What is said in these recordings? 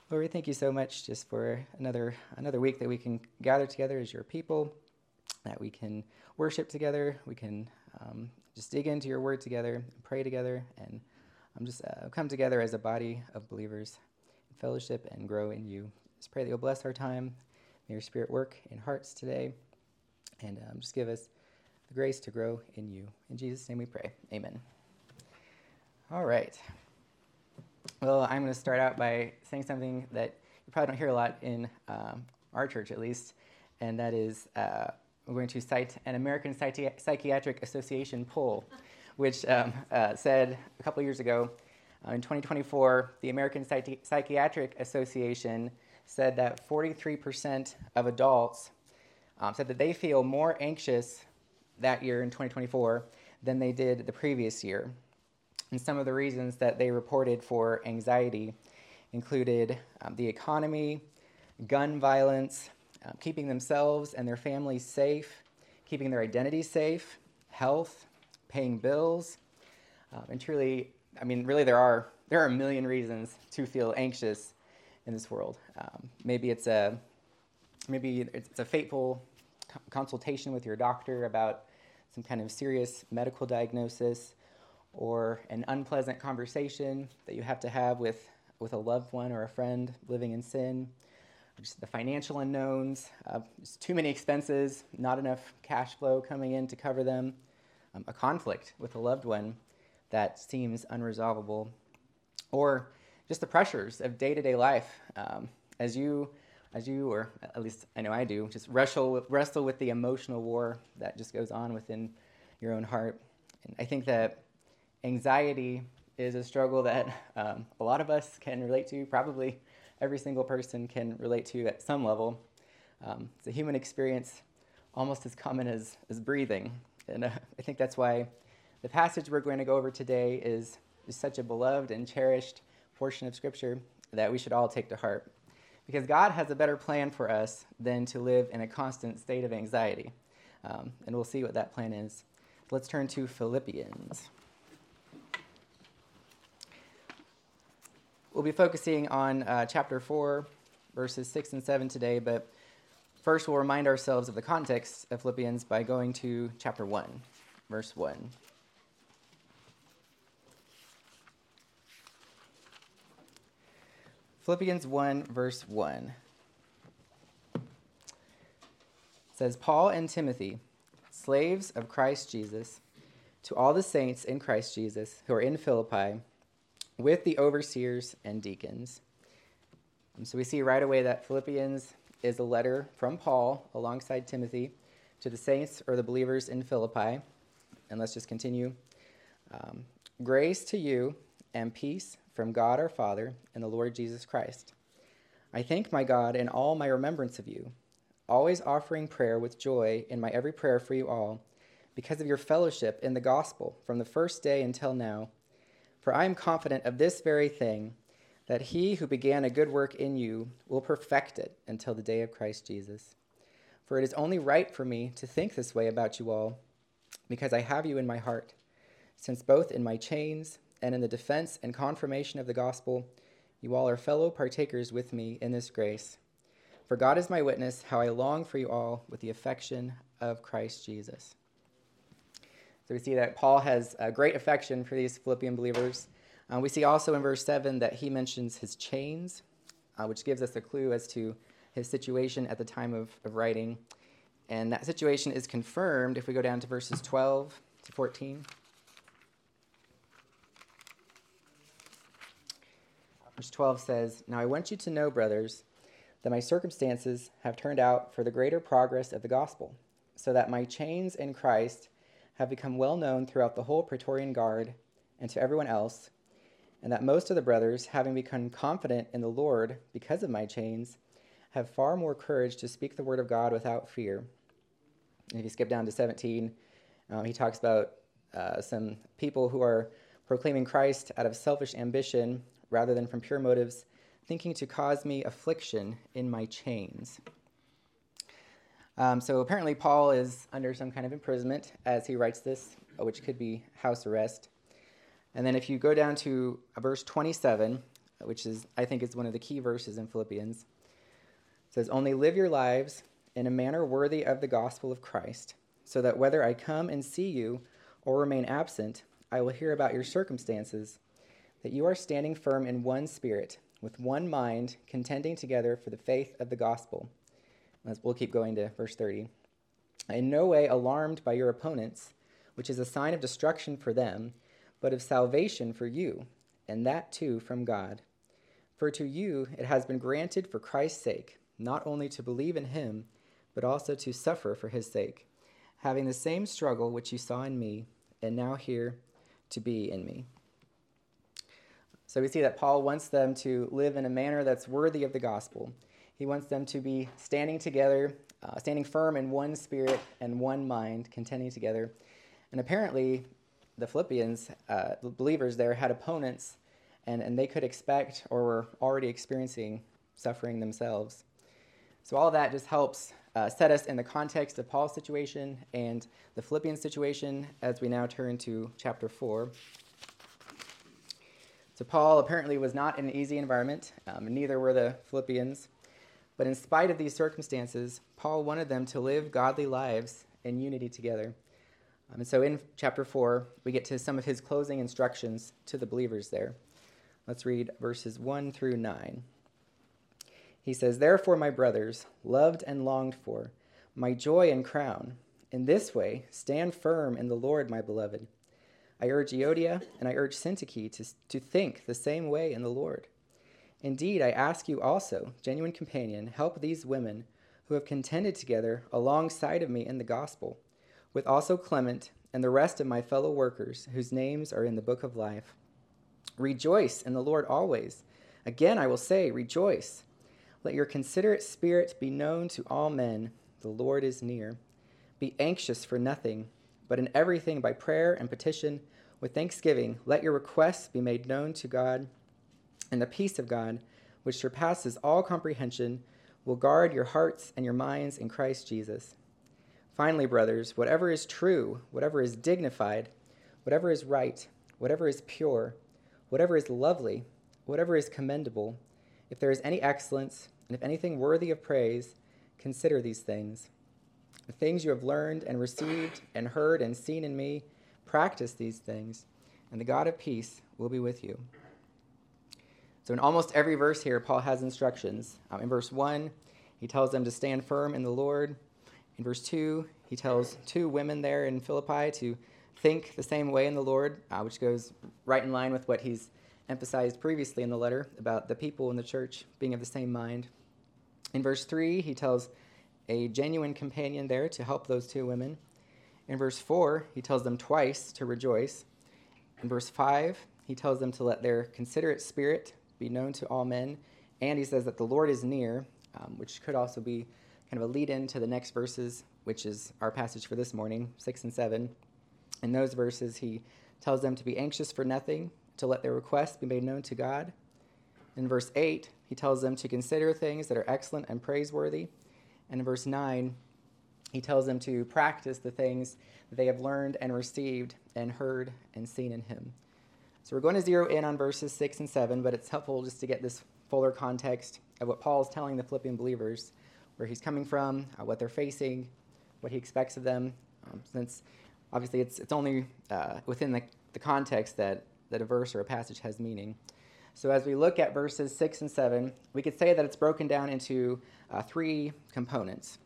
Lord, we thank you so much just for another week that we can gather together as your people, that we can worship together, we can just dig into your word together, and pray together, and just come together as a body of believers, fellowship and grow in you. Just pray that you'll bless our time. May your Spirit work in hearts today, and just give us the grace to grow in you. In Jesus' name we pray. Amen. All right. Well, I'm going to start out by saying something that you probably don't hear a lot in our church, at least, and that is we're going to cite an American Psychiatric Association poll, which said a couple years ago, in 2024, the American Psychiatric Association said that 43% of adults said that they feel more anxious that year in 2024 than they did the previous year. And some of the reasons that they reported for anxiety included the economy, gun violence, keeping themselves and their families safe, keeping their identity safe, health, paying bills, and truly, really there are a million reasons to feel anxious in this world. Maybe it's a fateful consultation with your doctor about some kind of serious medical diagnosis, or an unpleasant conversation that you have to have with a loved one or a friend living in sin, or just the financial unknowns, just too many expenses, not enough cash flow coming in to cover them, a conflict with a loved one that seems unresolvable, or just the pressures of day-to-day life as you, or at least I know I do, just wrestle with the emotional war that just goes on within your own heart. And I think that anxiety is a struggle that a lot of us can relate to. Probably every single person can relate to at some level. It's a human experience almost as common as breathing. And I think that's why the passage we're going to go over today is such a beloved and cherished portion of Scripture that we should all take to heart. Because God has a better plan for us than to live in a constant state of anxiety. And we'll see what that plan is. Let's turn to Philippians. We'll be focusing on chapter 4, verses 6 and 7 today, but first we'll remind ourselves of the context of Philippians by going to chapter 1, verse 1. Philippians 1, verse 1. It says, Paul and Timothy, slaves of Christ Jesus, to all the saints in Christ Jesus who are in Philippi, with the overseers and deacons. And so we see right away that Philippians is a letter from Paul alongside Timothy to the saints or the believers in Philippi. And let's just continue. Grace to you and peace from God our Father and the Lord Jesus Christ. I thank my God in all my remembrance of you, always offering prayer with joy in my every prayer for you all, because of your fellowship in the gospel from the first day until now. For I am confident of this very thing, that he who began a good work in you will perfect it until the day of Christ Jesus. For it is only right for me to think this way about you all, because I have you in my heart, since both in my chains and in the defense and confirmation of the gospel, you all are fellow partakers with me in this grace. For God is my witness, how I long for you all with the affection of Christ Jesus. So we see that Paul has a great affection for these Philippian believers. We see also in verse 7 that he mentions his chains, which gives us a clue as to his situation at the time of writing. And that situation is confirmed if we go down to verses 12 to 14. Verse 12 says, Now I want you to know, brothers, that my circumstances have turned out for the greater progress of the gospel, so that my chains in Christ have become well known throughout the whole Praetorian Guard and to everyone else, and that most of the brothers, having become confident in the Lord because of my chains, have far more courage to speak the word of God without fear. And if you skip down to 17, he talks about some people who are proclaiming Christ out of selfish ambition rather than from pure motives, thinking to cause me affliction in my chains. So apparently Paul is under some kind of imprisonment as he writes this, which could be house arrest. And then if you go down to verse 27, which is, I think, is one of the key verses in Philippians. It says, "Only live your lives in a manner worthy of the gospel of Christ, so that whether I come and see you or remain absent, I will hear about your circumstances, that you are standing firm in one spirit, with one mind, contending together for the faith of the gospel." We'll keep going to verse 30. "In no way alarmed by your opponents, which is a sign of destruction for them, but of salvation for you, and that too from God. For to you it has been granted for Christ's sake, not only to believe in him, but also to suffer for his sake, having the same struggle which you saw in me, and now hear to be in me." So we see that Paul wants them to live in a manner that's worthy of the gospel. He wants them to be standing together, standing firm in one spirit and one mind, contending together. And apparently, the Philippians, the believers there, had opponents, and they could expect or were already experiencing suffering themselves. So all of that just helps set us in the context of Paul's situation and the Philippian situation as we now turn to chapter 4. So Paul apparently was not in an easy environment, and neither were the Philippians. But in spite of these circumstances, Paul wanted them to live godly lives in unity together. And so in chapter 4, we get to some of his closing instructions to the believers there. Let's read verses 1 through 9. He says, "Therefore, my brothers, loved and longed for, my joy and crown, in this way stand firm in the Lord, my beloved. I urge Euodia and I urge Syntyche to think the same way in the Lord. Indeed, I ask you also, genuine companion, help these women who have contended together alongside of me in the gospel, with also Clement and the rest of my fellow workers whose names are in the book of life. Rejoice in the Lord always. Again, I will say, rejoice. Let your considerate spirit be known to all men. The Lord is near. Be anxious for nothing, but in everything by prayer and petition, with thanksgiving, let your requests be made known to God, and the peace of God, which surpasses all comprehension, will guard your hearts and your minds in Christ Jesus. Finally, brothers, whatever is true, whatever is dignified, whatever is right, whatever is pure, whatever is lovely, whatever is commendable, if there is any excellence, and if anything worthy of praise, consider these things. The things you have learned and received and heard and seen in me, practice these things, and the God of peace will be with you." So in almost every verse here, Paul has instructions. In verse 1, he tells them to stand firm in the Lord. In verse 2, he tells two women there in Philippi to think the same way in the Lord, which goes right in line with what he's emphasized previously in the letter about the people in the church being of the same mind. In verse 3, he tells a genuine companion there to help those two women. In verse 4, he tells them twice to rejoice. In verse 5, he tells them to let their considerate spirit be known to all men. And he says that the Lord is near, which could also be kind of a lead-in to the next verses, which is our passage for this morning, 6 and 7. In those verses, he tells them to be anxious for nothing, to let their requests be made known to God. In verse 8, he tells them to consider things that are excellent and praiseworthy. And in verse 9, he tells them to practice the things that they have learned and received and heard and seen in him. So we're going to zero in on verses 6 and 7, but it's helpful just to get this fuller context of what Paul is telling the Philippian believers, where he's coming from, what they're facing, what he expects of them, since obviously it's only within the context that a verse or a passage has meaning. So as we look at verses 6 and 7, we could say that it's broken down into three components.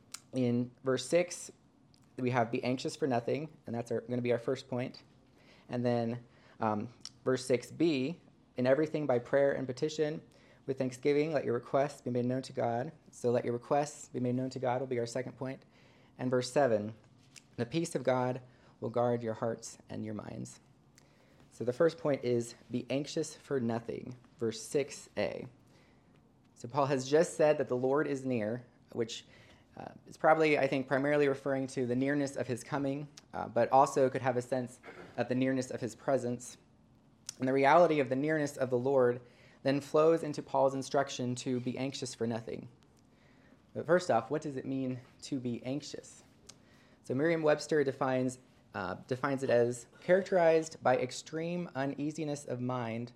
In verse 6, we have be anxious for nothing, and that's going to be our first point. And then verse 6b, in everything by prayer and petition, with thanksgiving, let your requests be made known to God. So let your requests be made known to God will be our second point. And verse 7, the peace of God will guard your hearts and your minds. So the first point is be anxious for nothing, verse 6a. So Paul has just said that the Lord is near, which is probably, I think, primarily referring to the nearness of his coming, but also could have a sense of the nearness of his presence. And the reality of the nearness of the Lord then flows into Paul's instruction to be anxious for nothing. But first off, what does it mean to be anxious? So Merriam-Webster defines it as characterized by extreme uneasiness of mind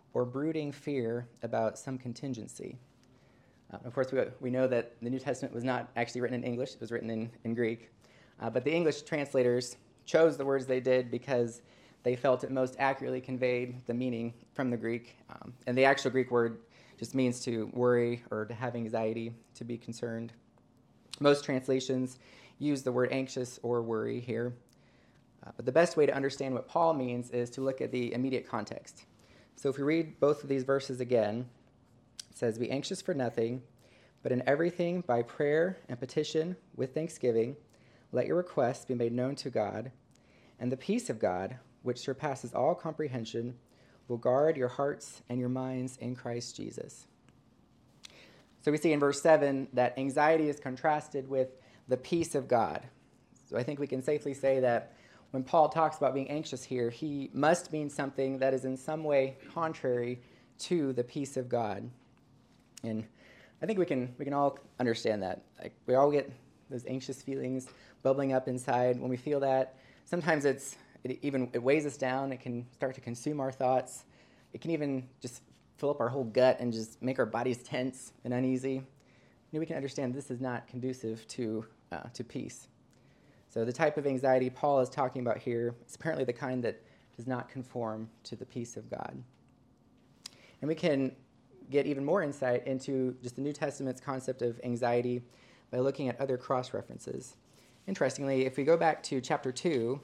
or brooding fear about some contingency. Of course, we know that the New Testament was not actually written in English. It was written in Greek. But the English translators chose the words they did because they felt it most accurately conveyed the meaning from the Greek. And the actual Greek word just means to worry or to have anxiety, to be concerned. Most translations use the word anxious or worry here. But the best way to understand what Paul means is to look at the immediate context. So if we read both of these verses again, it says, "Be anxious for nothing, but in everything by prayer and petition with thanksgiving, let your requests be made known to God, and the peace of God, which surpasses all comprehension, will guard your hearts and your minds in Christ Jesus." So we see in verse 7 that anxiety is contrasted with the peace of God. So I think we can safely say that when Paul talks about being anxious here, he must mean something that is in some way contrary to the peace of God. And I think we can all understand that. Like, we all get those anxious feelings bubbling up inside. When we feel that, sometimes it weighs us down. It can start to consume our thoughts. It can even just fill up our whole gut and just make our bodies tense and uneasy. We can understand this is not conducive to peace. So the type of anxiety Paul is talking about here is apparently the kind that does not conform to the peace of God. And we can get even more insight into just the New Testament's concept of anxiety by looking at other cross-references. Interestingly, if we go back to chapter 2,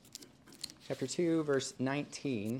verse 19,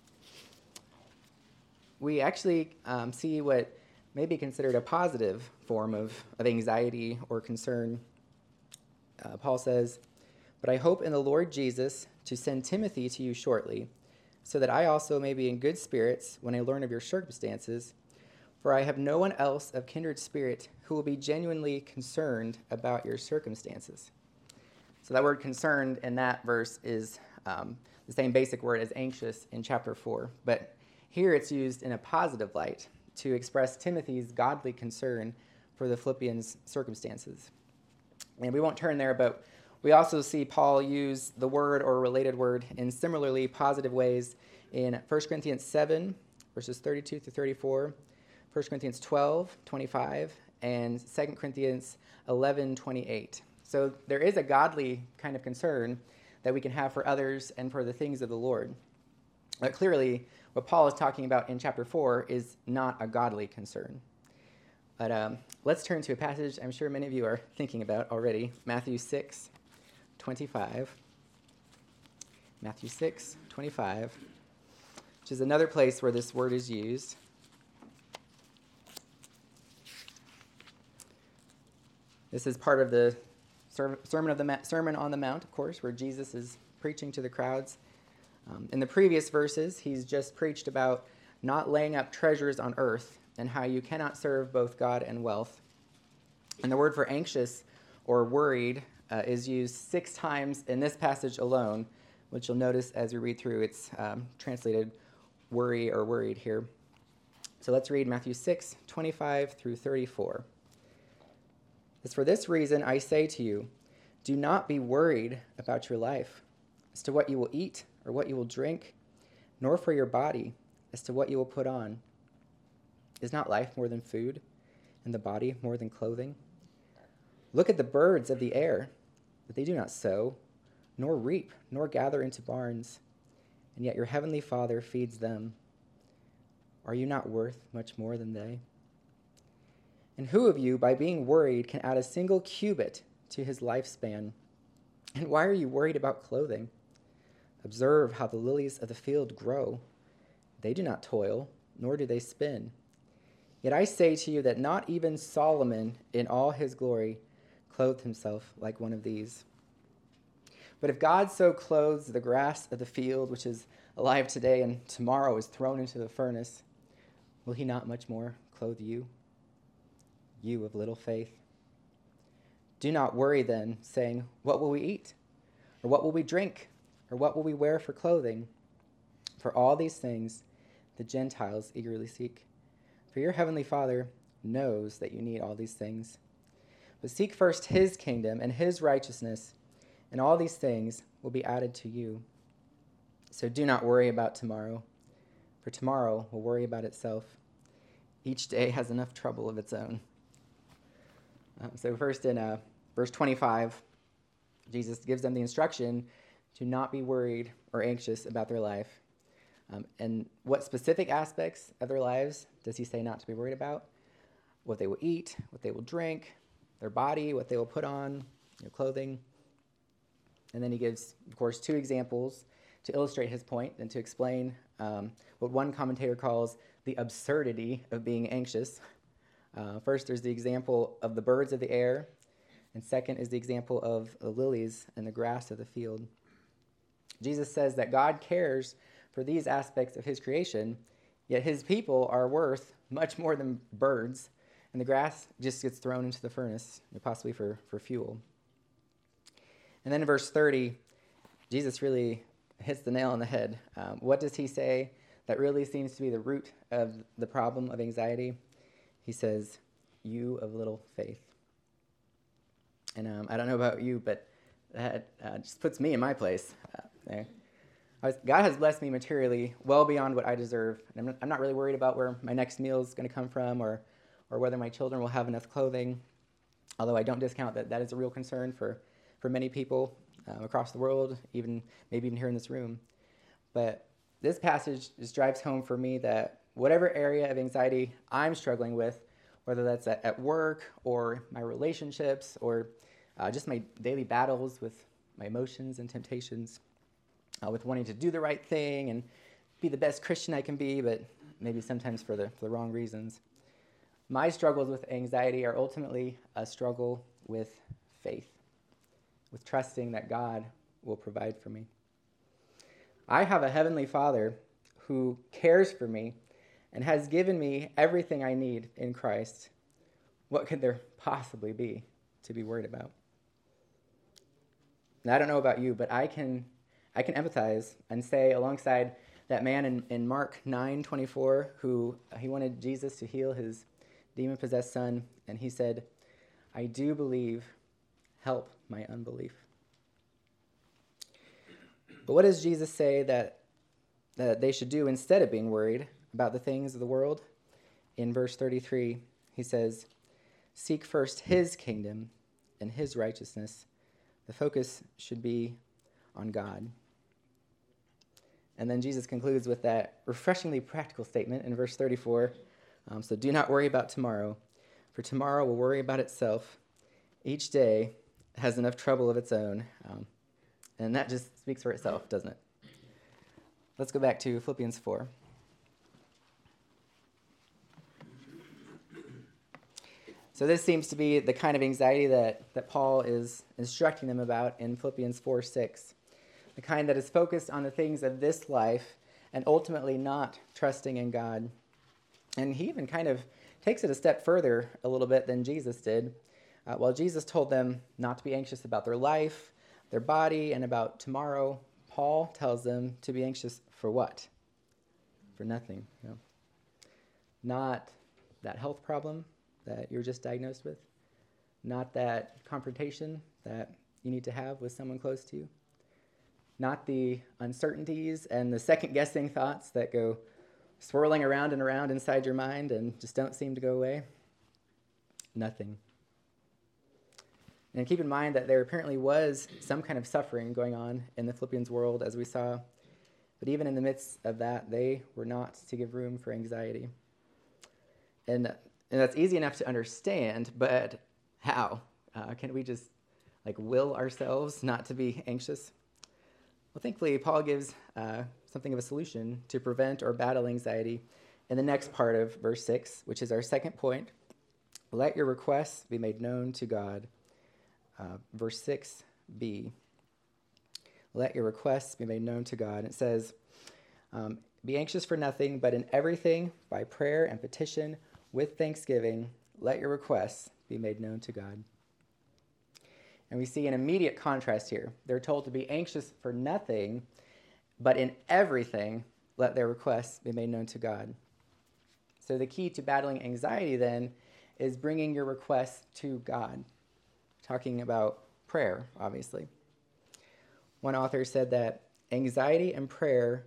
we actually see what may be considered a positive form of anxiety or concern. Paul says, "But I hope in the Lord Jesus to send Timothy to you shortly, so that I also may be in good spirits when I learn of your circumstances, for I have no one else of kindred spirit who will be genuinely concerned about your circumstances." So that word concerned in that verse is the same basic word as anxious in chapter 4. But here it's used in a positive light to express Timothy's godly concern for the Philippians' circumstances. And we won't turn there, but we also see Paul use the word or related word in similarly positive ways in 1 Corinthians 7, verses 32 through 34, 1 Corinthians 12, 25, and 2 Corinthians 11, 28. So there is a godly kind of concern that we can have for others and for the things of the Lord. But clearly, what Paul is talking about in chapter 4 is not a godly concern. But let's turn to a passage I'm sure many of you are thinking about already, Matthew 6, 25. Matthew 6, 25, which is another place where this word is used. This is part of the Sermon on the Mount, of course, where Jesus is preaching to the crowds. In the previous verses, he's just preached about not laying up treasures on earth and how you cannot serve both God and wealth. And the word for anxious or worried is used 6 times in this passage alone, which you'll notice as we read through. It's translated worry or worried here. So let's read Matthew 6, 25 through 34. "As for this reason I say to you, do not be worried about your life, as to what you will eat or what you will drink, nor for your body, as to what you will put on. Is not life more than food, and the body more than clothing? Look at the birds of the air, that they do not sow, nor reap, nor gather into barns, and yet your heavenly Father feeds them. Are you not worth much more than they? And who of you, by being worried, can add a single cubit to his lifespan? And why are you worried about clothing? Observe how the lilies of the field grow. They do not toil, nor do they spin. Yet I say to you that not even Solomon in all his glory clothed himself like one of these. But if God so clothes the grass of the field, which is alive today and tomorrow is thrown into the furnace, will he not much more clothe you, you of little faith? Do not worry then, saying, what will we eat? Or what will we drink? Or what will we wear for clothing? For all these things the Gentiles eagerly seek. For your heavenly Father knows that you need all these things. But seek first his kingdom and his righteousness, and all these things will be added to you. So do not worry about tomorrow, for tomorrow will worry about itself. Each day has enough trouble of its own. So first in verse 25, Jesus gives them the instruction to not be worried or anxious about their life. And what specific aspects of their lives does he say not to be worried about? What they will eat, what they will drink, their body, what they will put on, clothing. And then he gives, of course, two examples to illustrate his point and to explain what one commentator calls the absurdity of being anxious. First, there's the example of the birds of the air, and second is the example of the lilies and the grass of the field. Jesus says that God cares for these aspects of his creation, yet his people are worth much more than birds, and the grass just gets thrown into the furnace, possibly for fuel. And then in verse 30, Jesus really hits the nail on the head. What does he say that really seems to be the root of the problem of anxiety? He says, "You of little faith." And I don't know about you, but that just puts me in my place there. God has blessed me materially well beyond what I deserve. And I'm not really worried about where my next meal is going to come from or whether my children will have enough clothing, although I don't discount that is a real concern for many people across the world, maybe even here in this room. But this passage just drives home for me that whatever area of anxiety I'm struggling with, whether that's at work or my relationships or just my daily battles with my emotions and temptations, with wanting to do the right thing and be the best Christian I can be, but maybe sometimes for the wrong reasons. My struggles with anxiety are ultimately a struggle with faith, with trusting that God will provide for me. I have a heavenly Father who cares for me and has given me everything I need in Christ. What could there possibly be to be worried about? And I don't know about you, but I can empathize and say alongside that man in Mark 9:24 who he wanted Jesus to heal his demon-possessed son, and he said, "I do believe, help my unbelief." But what does Jesus say that they should do instead of being worried about the things of the world? In verse 33, he says, "Seek first his kingdom and his righteousness." The focus should be on God. And then Jesus concludes with that refreshingly practical statement in verse 34. So do not worry about tomorrow, for tomorrow will worry about itself. Each day has enough trouble of its own. And that just speaks for itself, doesn't it? Let's go back to Philippians 4. So this seems to be the kind of anxiety that Paul is instructing them about in Philippians 4:6. The kind that is focused on the things of this life and ultimately not trusting in God. And he even kind of takes it a step further a little bit than Jesus did. While Jesus told them not to be anxious about their life, their body, and about tomorrow, Paul tells them to be anxious for what? For nothing. Not that health problem that you're just diagnosed with. Not that confrontation that you need to have with someone close to you. Not the uncertainties and the second-guessing thoughts that go swirling around and around inside your mind and just don't seem to go away. Nothing. And keep in mind that there apparently was some kind of suffering going on in the Philippians world, as we saw. But even in the midst of that, they were not to give room for anxiety. And that's easy enough to understand, but how? Can we just will ourselves not to be anxious? Well, thankfully, Paul gives something of a solution to prevent or battle anxiety in the next part of verse 6, which is our second point. Let your requests be made known to God. Verse 6b. Let your requests be made known to God. It says, be anxious for nothing, but in everything, by prayer and petition, with thanksgiving, let your requests be made known to God. And we see an immediate contrast here. They're told to be anxious for nothing, but in everything, let their requests be made known to God. So the key to battling anxiety then is bringing your requests to God. Talking about prayer, obviously. One author said that anxiety and prayer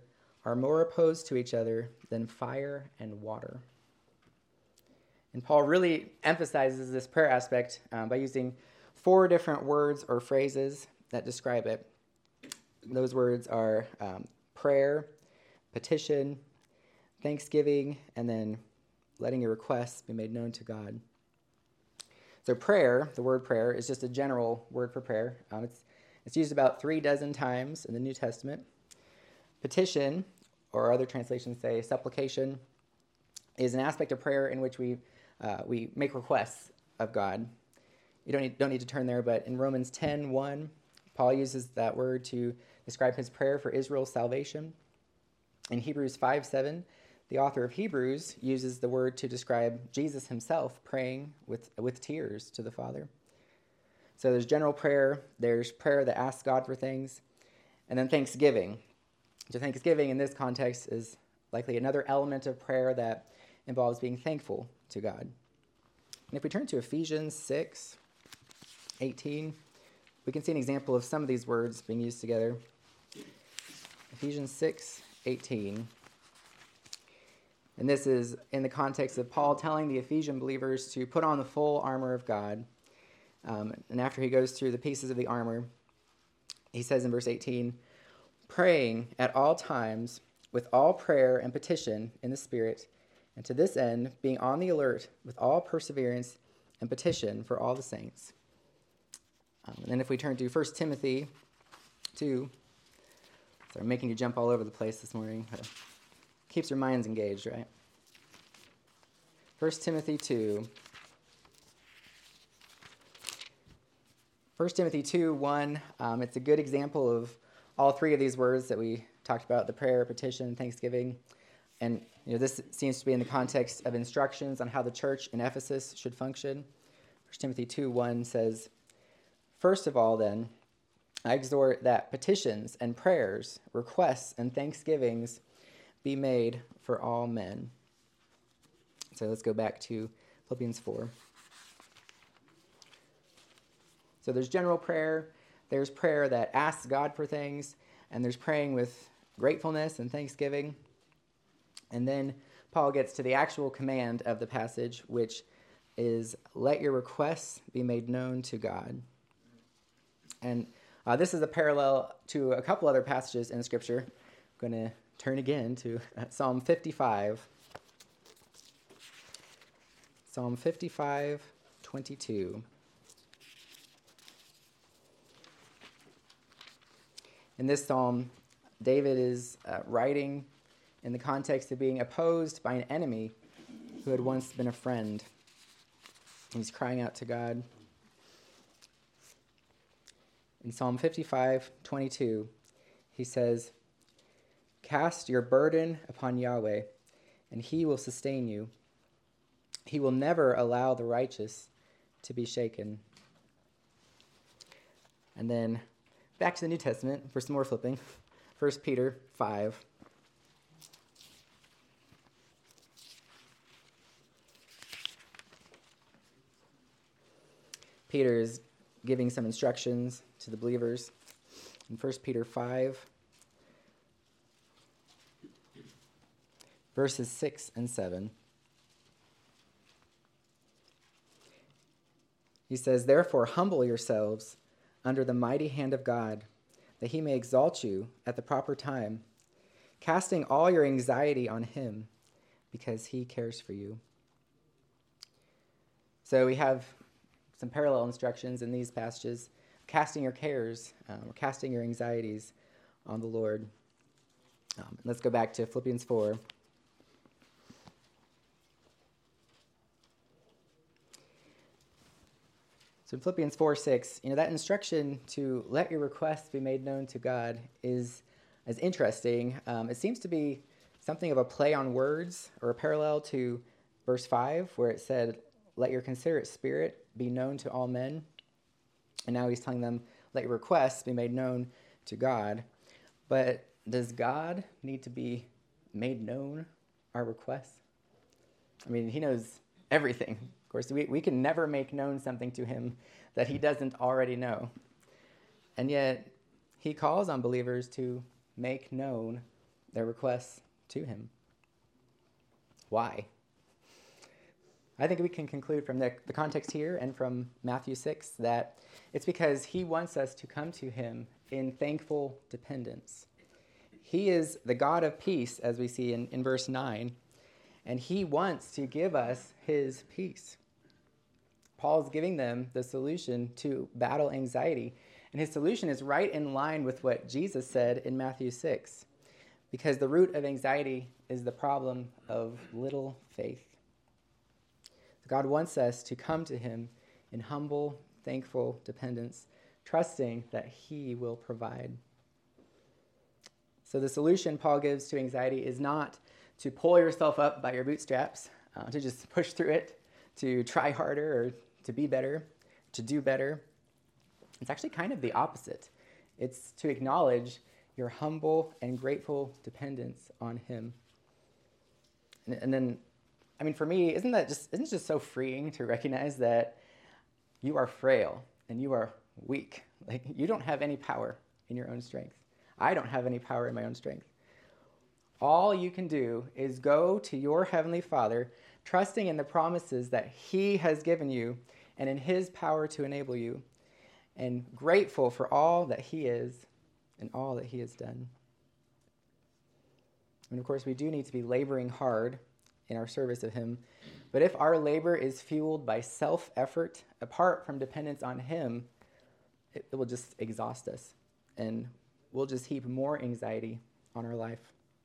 are more opposed to each other than fire and water. And Paul really emphasizes this prayer aspect by using 4 different words or phrases that describe it. Those words are prayer, petition, thanksgiving, and then letting your requests be made known to God. So prayer, the word prayer, is just a general word for prayer. It's used about 36 times in the New Testament. Petition, or other translations say supplication, is an aspect of prayer in which we make requests of God. You don't need to turn there, but in Romans 10:1, Paul uses that word to describe his prayer for Israel's salvation. In Hebrews 5:7, the author of Hebrews uses the word to describe Jesus himself praying with tears to the Father. So there's general prayer, there's prayer that asks God for things, and then thanksgiving. So thanksgiving in this context is likely another element of prayer that involves being thankful to God. And if we turn to Ephesians 6:18, we can see an example of some of these words being used together. Ephesians 6:18. And this is in the context of Paul telling the Ephesian believers to put on the full armor of God. And after he goes through the pieces of the armor, he says in verse 18, praying at all times with all prayer and petition in the Spirit, and to this end being on the alert with all perseverance and petition for all the saints. And then if we turn to 1 Timothy 2, sorry, I'm making you jump all over the place this morning. Keeps your minds engaged, right? 1 Timothy 2. 1 Timothy 2:1, it's a good example of all 3 of these words that we talked about, the prayer, petition, thanksgiving. And this seems to be in the context of instructions on how the church in Ephesus should function. 1 Timothy 2:1 says, first of all, then, I exhort that petitions and prayers, requests and thanksgivings be made for all men. So let's go back to Philippians 4. So there's general prayer, there's prayer that asks God for things, and there's praying with gratefulness and thanksgiving. And then Paul gets to the actual command of the passage, which is let your requests be made known to God. And this is a parallel to a couple other passages in Scripture. I'm going to turn again to Psalm 55. Psalm 55:22. In this psalm, David is writing in the context of being opposed by an enemy who had once been a friend. He's crying out to God. In Psalm 55:22, he says, cast your burden upon Yahweh, and he will sustain you. He will never allow the righteous to be shaken. And then back to the New Testament for some more flipping. 1 Peter 5. Peter is giving some instructions to the believers. In 1 Peter 5, verses 6 and 7. He says, therefore humble yourselves under the mighty hand of God, that he may exalt you at the proper time, casting all your anxiety on him, because he cares for you. So we have some parallel instructions in these passages, casting your cares, or casting your anxieties on the Lord. Let's go back to Philippians 4. So in Philippians 4:6, that instruction to let your requests be made known to God is interesting. It seems to be something of a play on words or a parallel to verse 5, where it said, let your considerate spirit be known to all men. And now he's telling them, let your requests be made known to God. But does God need to be made known, our requests? I mean, he knows everything. Of course, we can never make known something to him that he doesn't already know. And yet, he calls on believers to make known their requests to him. Why? I think we can conclude from the context here and from Matthew 6 that it's because he wants us to come to him in thankful dependence. He is the God of peace, as we see in verse 9, and he wants to give us his peace. Paul's giving them the solution to battle anxiety, and his solution is right in line with what Jesus said in Matthew 6, because the root of anxiety is the problem of little faith. God wants us to come to him in humble, thankful dependence, trusting that he will provide. So the solution Paul gives to anxiety is not to pull yourself up by your bootstraps, to just push through it, to try harder or to be better, to do better. It's actually kind of the opposite. It's to acknowledge your humble and grateful dependence on him. And then, for me, isn't it just so freeing to recognize that you are frail and you are weak? Like, you don't have any power in your own strength. I don't have any power in my own strength. All you can do is go to your Heavenly Father, trusting in the promises that he has given you and in his power to enable you, and grateful for all that he is and all that he has done. And of course, we do need to be laboring hard in our service of him. But if our labor is fueled by self-effort, apart from dependence on him, it will just exhaust us, and we'll just heap more anxiety on our life.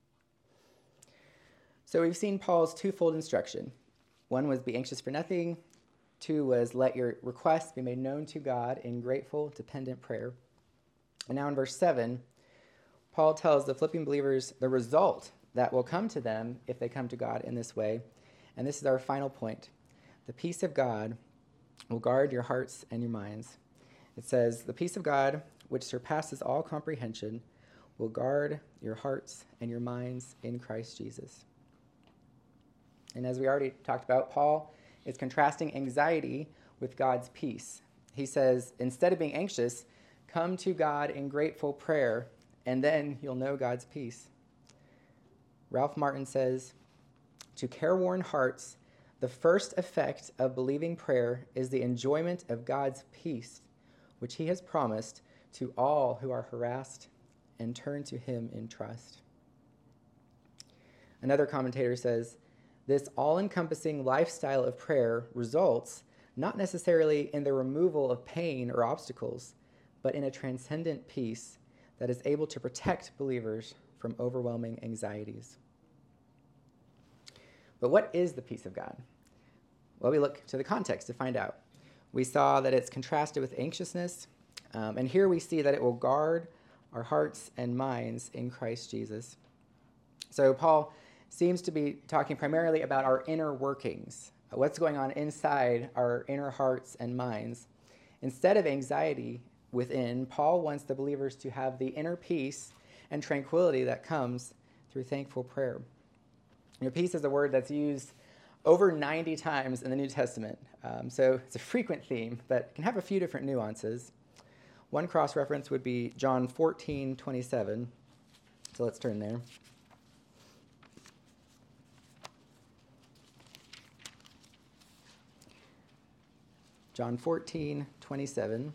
So we've seen Paul's twofold instruction. One was be anxious for nothing. 2 was let your requests be made known to God in grateful, dependent prayer. And now in verse 7, Paul tells the Philippian believers the result that will come to them if they come to God in this way. And this is our final point. The peace of God will guard your hearts and your minds. It says, the peace of God, which surpasses all comprehension, will guard your hearts and your minds in Christ Jesus. And as we already talked about, Paul is contrasting anxiety with God's peace. He says, instead of being anxious, come to God in grateful prayer, and then you'll know God's peace. Ralph Martin says, to careworn hearts, the first effect of believing prayer is the enjoyment of God's peace, which he has promised to all who are harassed and turn to him in trust. Another commentator says, this all-encompassing lifestyle of prayer results not necessarily in the removal of pain or obstacles, but in a transcendent peace that is able to protect believers from overwhelming anxieties. But what is the peace of God? Well, we look to the context to find out. We saw that it's contrasted with anxiousness, and here we see that it will guard our hearts and minds in Christ Jesus. So Paul seems to be talking primarily about our inner workings, what's going on inside our inner hearts and minds. Instead of anxiety within, Paul wants the believers to have the inner peace and tranquility that comes through thankful prayer. Peace is a word that's used over 90 times in the New Testament. So it's a frequent theme, but it can have a few different nuances. One cross-reference would be John 14:27. So let's turn there. John 14:27.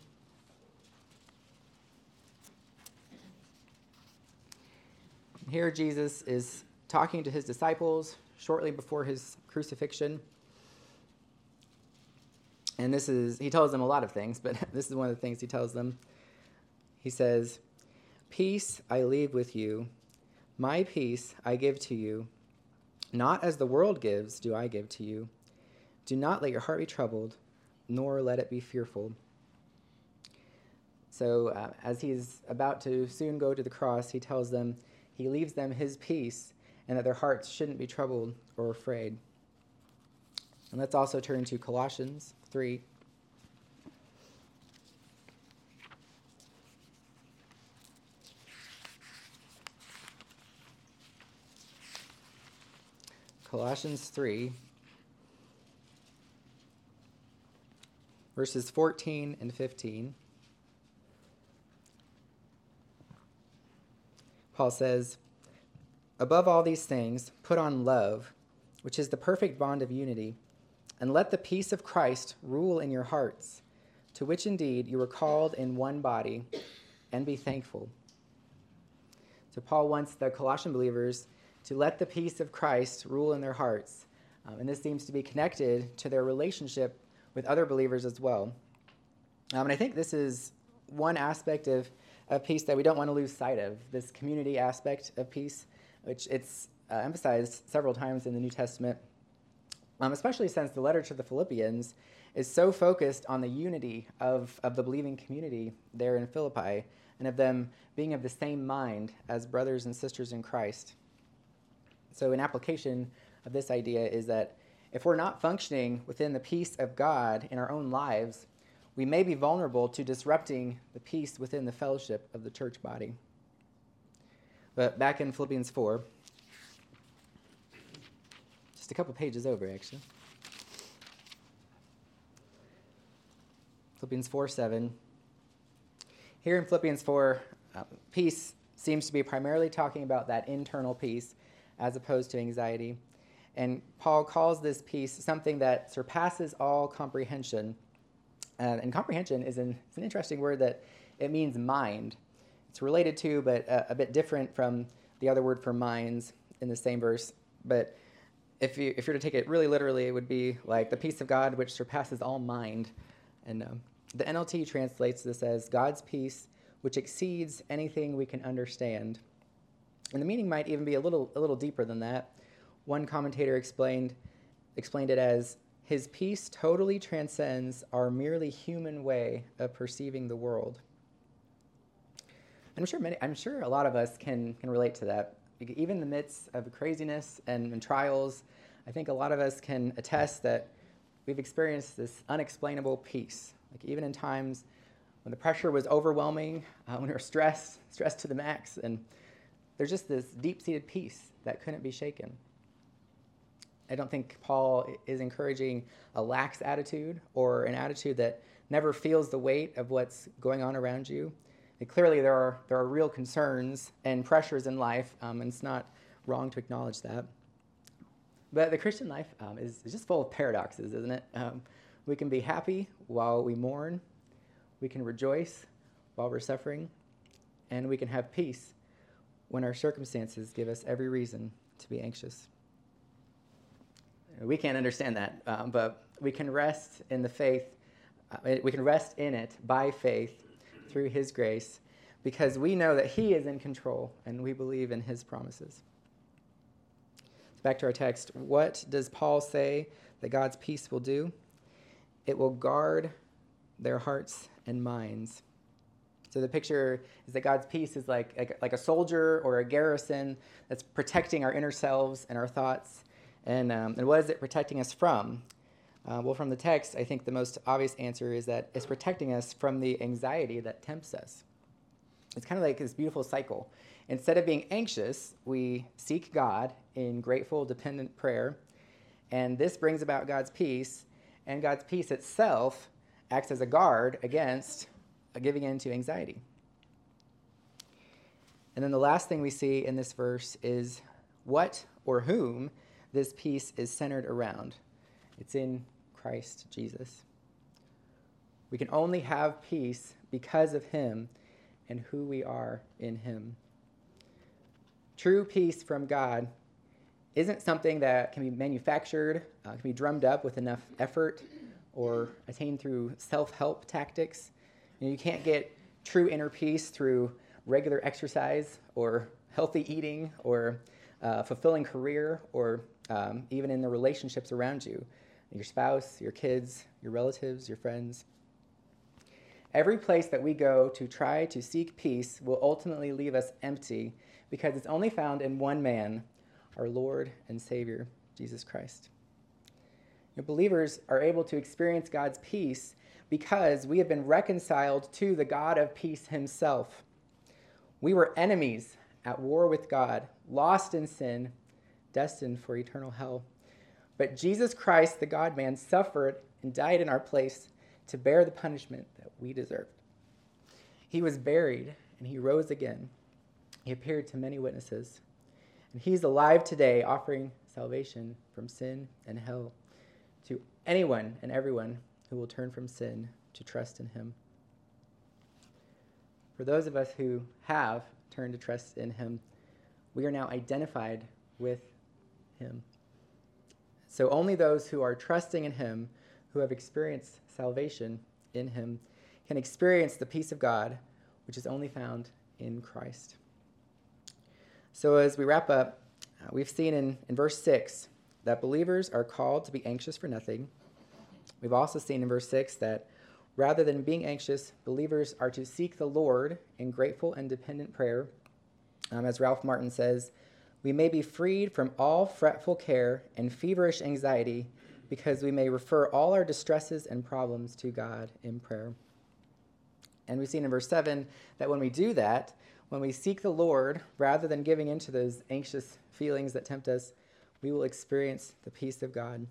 Here Jesus is talking to his disciples shortly before his crucifixion. And he tells them a lot of things, but this is one of the things he tells them. He says, peace I leave with you, my peace I give to you. Not as the world gives do I give to you. Do not let your heart be troubled, nor let it be fearful. So as he's about to soon go to the cross, he tells them he leaves them his peace and that their hearts shouldn't be troubled or afraid. And let's also turn to Colossians 3. Colossians 3, verses 14 and 15. Paul says, Above all these things, put on love, which is the perfect bond of unity, and let the peace of Christ rule in your hearts, to which indeed you were called in one body, and be thankful. So Paul wants the Colossian believers to let the peace of Christ rule in their hearts. And this seems to be connected to their relationship with other believers as well. And I think this is one aspect of peace that we don't want to lose sight of, this community aspect of peace, which it's emphasized several times in the New Testament, especially since the letter to the Philippians is so focused on the unity of the believing community there in Philippi and of them being of the same mind as brothers and sisters in Christ. So an application of this idea is that if we're not functioning within the peace of God in our own lives, we may be vulnerable to disrupting the peace within the fellowship of the church body. But back in Philippians 4, just a couple pages over, actually. Philippians 4:7. Here in Philippians 4, peace seems to be primarily talking about that internal peace as opposed to anxiety. And Paul calls this peace something that surpasses all comprehension. And comprehension is an interesting word that it means mind. It's related to, but a bit different from the other word for minds in the same verse. But if you're to take it really literally, it would be like the peace of God which surpasses all mind. And the NLT translates this as God's peace which exceeds anything we can understand. And the meaning might even be a little deeper than that. One commentator explained it as, his peace totally transcends our merely human way of perceiving the world. And I'm sure a lot of us can relate to that. Even in the midst of craziness and trials, I think a lot of us can attest that we've experienced this unexplainable peace. Like even in times when the pressure was overwhelming, when we were stressed to the max, and there's just this deep-seated peace that couldn't be shaken. I don't think Paul is encouraging a lax attitude or an attitude that never feels the weight of what's going on around you. And clearly, there are real concerns and pressures in life, and it's not wrong to acknowledge that. But the Christian life is just full of paradoxes, isn't it? We can be happy while we mourn. We can rejoice while we're suffering. And we can have peace when our circumstances give us every reason to be anxious. We can't understand that, but we can rest in the faith. We can rest in it by faith through his grace because we know that he is in control and we believe in his promises. So back to our text. What does Paul say that God's peace will do? It will guard their hearts and minds. So the picture is that God's peace is like a soldier or a garrison that's protecting our inner selves and our thoughts. And what is it protecting us from? Well, from the text, I think the most obvious answer is that it's protecting us from the anxiety that tempts us. It's kind of like this beautiful cycle. Instead of being anxious, we seek God in grateful, dependent prayer, and this brings about God's peace, and God's peace itself acts as a guard against giving in to anxiety. And then the last thing we see in this verse is what or whom this peace is centered around. It's in Christ Jesus. We can only have peace because of him and who we are in him. True peace from God isn't something that can be manufactured, can be drummed up with enough effort or attained through self-help tactics. You can't get true inner peace through regular exercise or healthy eating or fulfilling career or even in the relationships around you, your spouse, your kids, your relatives, your friends. Every place that we go to try to seek peace will ultimately leave us empty because it's only found in one man, our Lord and Savior, Jesus Christ. Believers are able to experience God's peace because we have been reconciled to the God of peace himself. We were enemies at war with God, lost in sin, destined for eternal hell. But Jesus Christ, the God-man, suffered and died in our place to bear the punishment that we deserved. He was buried and he rose again. He appeared to many witnesses. And he's alive today, offering salvation from sin and hell to anyone and everyone who will turn from sin to trust in him. For those of us who have turned to trust in him, we are now identified with him. So only those who are trusting in him, who have experienced salvation in him, can experience the peace of God, which is only found in Christ. So as we wrap up, we've seen in verse 6 that believers are called to be anxious for nothing. We've also seen in verse 6 that rather than being anxious, believers are to seek the Lord in grateful and dependent prayer. As Ralph Martin says, we may be freed from all fretful care and feverish anxiety because we may refer all our distresses and problems to God in prayer. And we've seen in verse 7 that when we do that, when we seek the Lord, rather than giving into those anxious feelings that tempt us, we will experience the peace of God.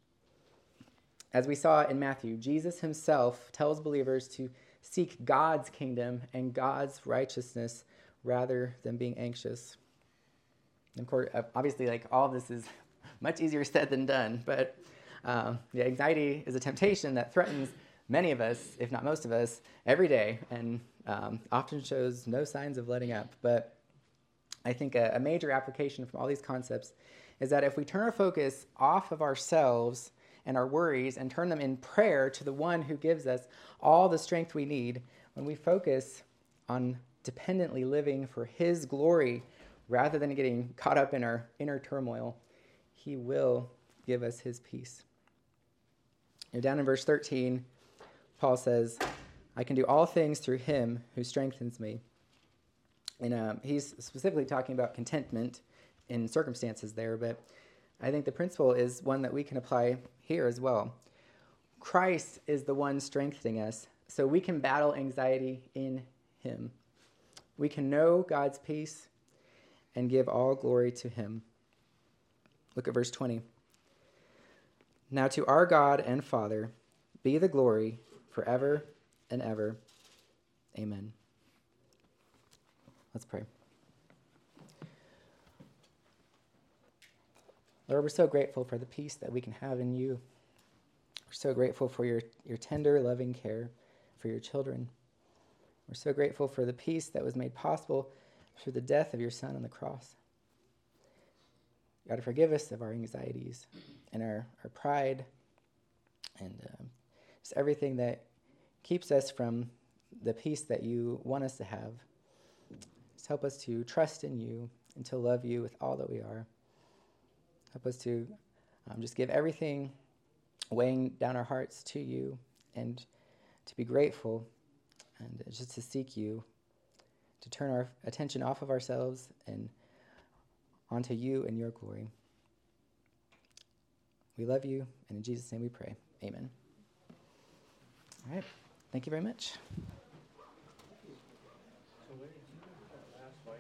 As we saw in Matthew, Jesus himself tells believers to seek God's kingdom and God's righteousness rather than being anxious. And of course, obviously, like all of this is much easier said than done, but anxiety is a temptation that threatens many of us, if not most of us, every day, and often shows no signs of letting up. But I think a major application from all these concepts is that if we turn our focus off of ourselves and our worries and turn them in prayer to the one who gives us all the strength we need, when we focus on dependently living for his glory rather than getting caught up in our inner turmoil, he will give us his peace. Down in verse 13, Paul says, I can do all things through him who strengthens me. And he's specifically talking about contentment in circumstances there, but I think the principle is one that we can apply here as well. Christ is the one strengthening us, so we can battle anxiety in him. We can know God's peace and give all glory to him. Look at verse 20. Now to our God and Father be the glory forever and ever. Amen. Let's pray. Lord, we're so grateful for the peace that we can have in you. We're so grateful for your tender, loving care for your children. We're so grateful for the peace that was made possible through the death of your Son on the cross. God, forgive us of our anxieties and our pride and just everything that keeps us from the peace that you want us to have. Just help us to trust in you and to love you with all that we are. Help us to just give everything weighing down our hearts to you and to be grateful and just to seek you, to turn our attention off of ourselves and onto you and your glory. We love you, and in Jesus' name we pray. Amen. All right. Thank you very much.